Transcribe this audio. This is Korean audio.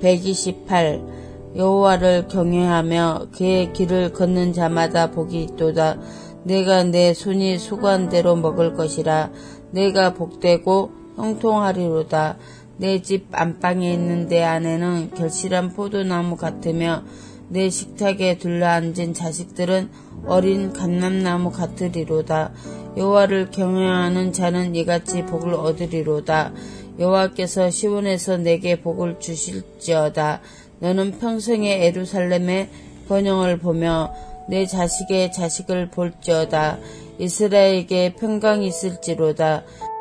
128. 여호와를 경외하며 그의 길을 걷는 자마다 복이 있도다. 내가 내 손이 수고한 대로 먹을 것이라. 내가 복되고 형통하리로다. 내 집 안방에 있는 내 아내는 결실한 포도나무 같으며 내 식탁에 둘러앉은 자식들은 어린 감람나무 같으리로다. 여호와를 경외하는 자는 이같이 복을 얻으리로다. 여호와께서 시온에서 내게 복을 주실지어다. 너는 평생에 예루살렘의 번영을 보며 내 자식의 자식을 볼지어다. 이스라엘에게 평강이 있을지로다.